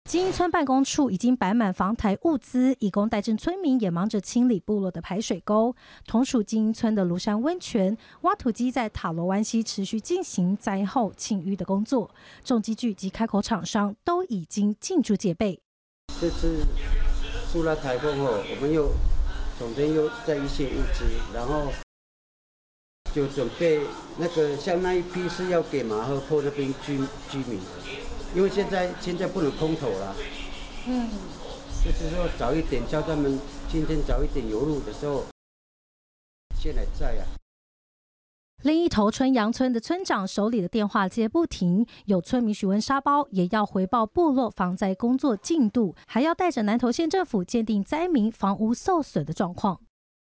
金英村办公处已经摆满防台物资，以工代赈村民也忙着清理部落的排水沟。同属金英村的庐山温泉挖土机在塔罗湾溪持续进行灾后清淤的工作，重机具及开口厂商都已经进驻戒备。 这次苏拉台风后，我们又总监又在一些物资，然后就准备那个像那一批是要给马赫坡那边居民的。因为现在不能空投了，就是说早一点叫他们今天早一点游路的时候先来载啊。 另一头春阳村的村长手里的电话接不停，有村民询问沙包，也要回报部落防灾工作进度，还要带着南投县政府鉴定灾民房屋受损的状况。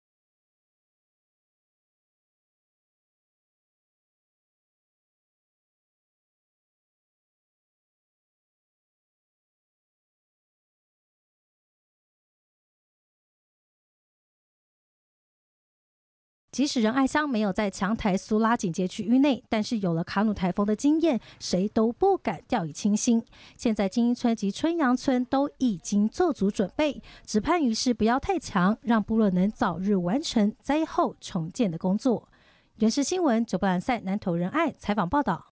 即使仁爱乡没有在强台苏拉警戒区域内，但是有了卡努台风的经验，谁都不敢掉以轻心。现在金英村及春阳村都已经做足准备，只盼雨势不要太强，让部落能早日完成灾后重建的工作。原视新闻九波兰赛南投仁爱采访报道。